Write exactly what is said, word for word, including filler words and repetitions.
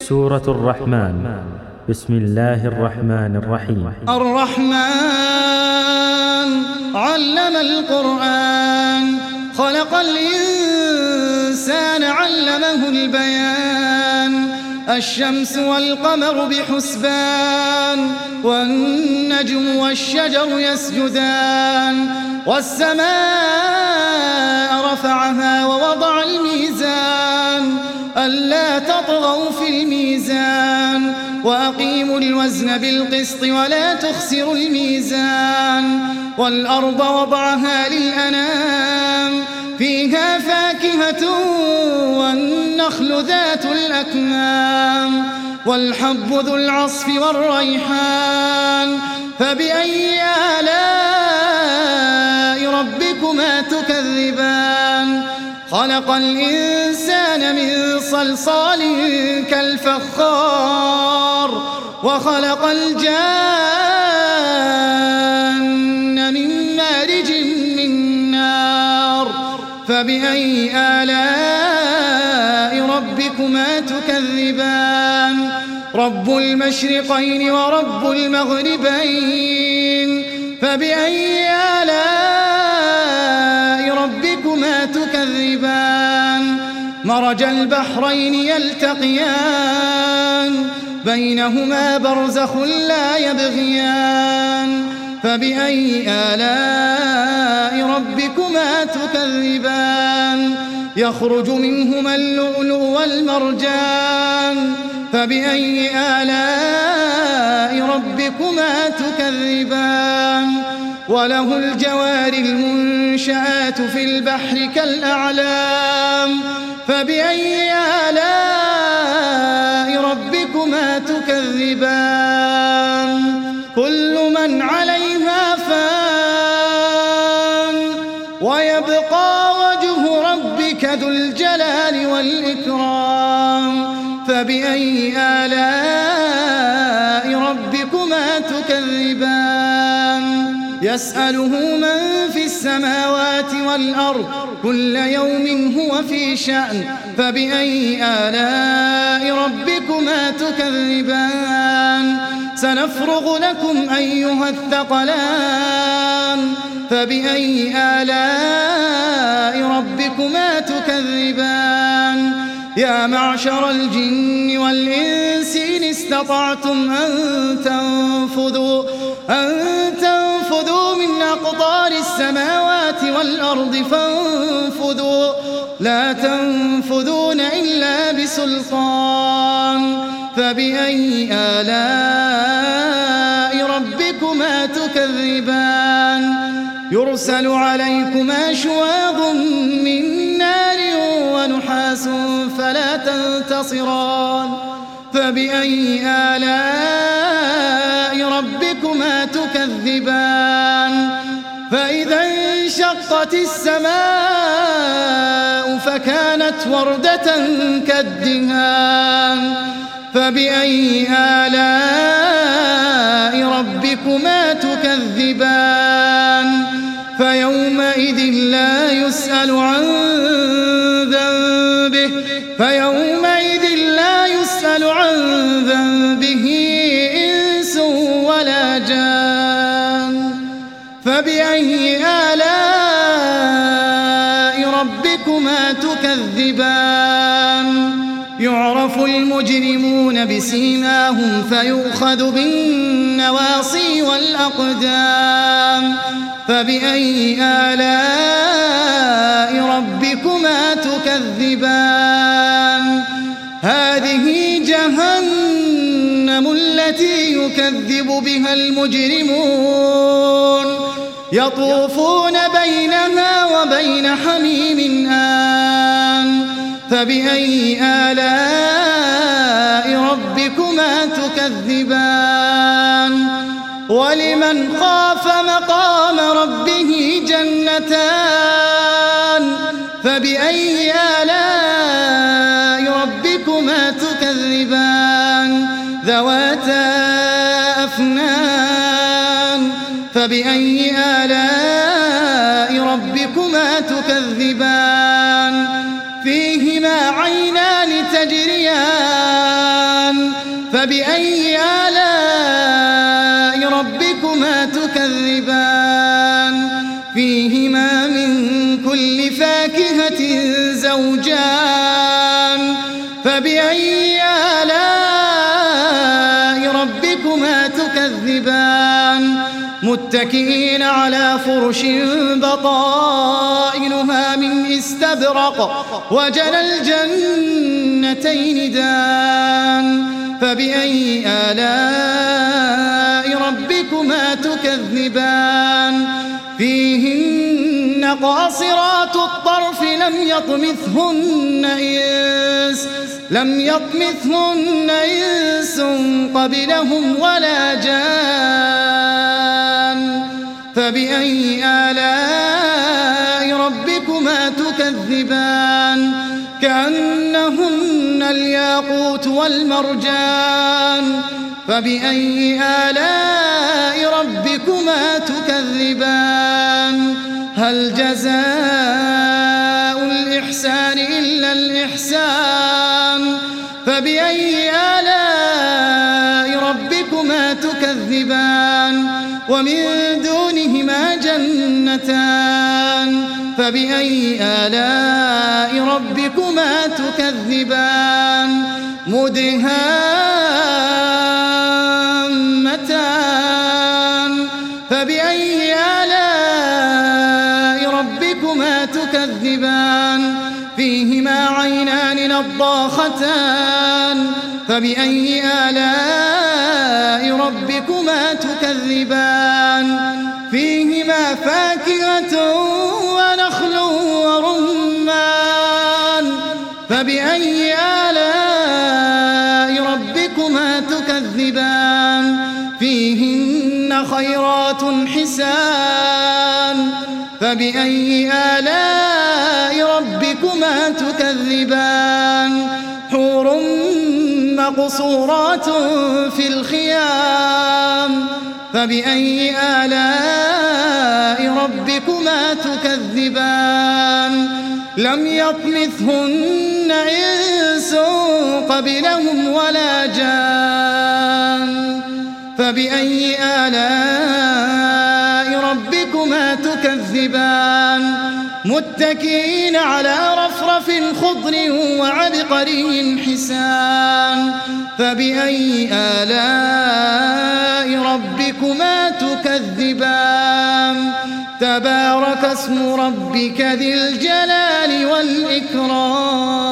سورة الرحمن. بسم الله الرحمن الرحيم. الرحمن علم القرآن، خلق الإنسان علمه البيان. الشمس والقمر بحسبان، والنجم والشجر يسجدان. والسماء رفعها ووضع الميزان، ألا تطغوا في الميزان، وأقيموا الوزن بالقسط ولا تخسروا الميزان. والأرض وضعها للأنام، فيها فاكهة والنخل ذات الأكمام، والحب ذو العصف والريحان. فبأي آلاء ربكما تكذبان؟ خلق الإنسان من صلصال كالفخار، وخلق الجان من مارج من نار. فبأي آلاء ربكما تكذبان؟ رب المشرقين ورب المغربين. فبأي آلاء ربكما تكذبان؟ مرج البحرين يلتقيان، بينهما برزخ لا يبغيان. فبأي آلاء ربكما تكذبان؟ يخرج منهما اللؤلؤ والمرجان. فبأي آلاء ربكما تكذبان؟ وله الجوار المنشآت في البحر كالأعلام. فبأي آلاء ربكما تكذبان؟ كل من عليها فان، ويبقى وجه ربك ذو الجلال والإكرام. فبأي آلاء ربكما تكذبان؟ يسأله من في السماوات والأرض، كل يوم هو في شأن. فبأي آلاء ربكما تكذبان؟ سنفرغ لكم أيها الثقلان. فبأي آلاء ربكما تكذبان؟ يا معشر الجن والإنس إن استطعتم أن تنفذوا أن تنفذوا من أقطار السماوات والأرض فانفذوا، لا تنفذون إلا بسلطان. فبأي آلاء ربكما تكذبان؟ يرسل عليكما شواظ من نار ونحاس فلا تنتصران. فبأي آلاء ربكما تكذبان؟ فإذا انشقت السماء فكانت وردة كالدهان. فبأي آلاء ربكما تكذبان؟ فيومئذ لا يسأل عن ذنبه فيومئذ لا يسأل عن ذنبه إنس ولا جان. فبأي آلاء ربكما تكذبان؟ يعرف المجرمون بسيماهم فيؤخذ بالنواصي والأقدام. فبأي آلاء ربكما تكذبان؟ هذه جهنم التي يكذب بها المجرمون، يطوفون بينها وبين حميم آن. فبأي آلاء ربكما تكذبان؟ ولمن خاف مقام ربه جنتان. فبأي آلاء ربكما تكذبان؟ ذواتا أفنان. فبأي آلاء ربكما تكذبان؟ فيهما عينان تجريان فبأي آلاء ربكما تكذبان فيهما من كل فاكهة زوجان فبأي آلاء ربكما تكذبان متكئين على فرش بطائنها من استبرق وجنى الجنتين دان فبأي آلاء ربكما تكذبان فيهن قاصرات الطرف لم يطمثهن إنس لم يطمثهن إنس قبلهم ولا جان فبأي آلاء ربكما تكذبان كأنهن الياقوت والمرجان فبأي آلاء ربكما تكذبان هل جزاء الإحسان إلا الإحسان فبأي آلاء ربكما تكذبان ومن دونهما جنتان فبأي آلاء ربكما تكذبان مدهامتان فبأي آلاء ربكما تكذبان فيهما عينان نضاختان فبأي آلاء ربكما تكذبان فيهما فاكهة ونخل ورمان فبأي آلاء ربكما تكذبان فيهن خيرات حسان فبأي آلاء ربكما تكذبان حور مقصورات في الخيام فبأي آلاء ربكما تكذبان لم يطمثهن إنس قبلهم ولا جان فبأي آلاء ربكما تكذبان متكئين على رفرف خضر وعبقري حسان فبأي آلاء ربكما تكذبان تبارك اسم ربك ذي الجلال والإكرام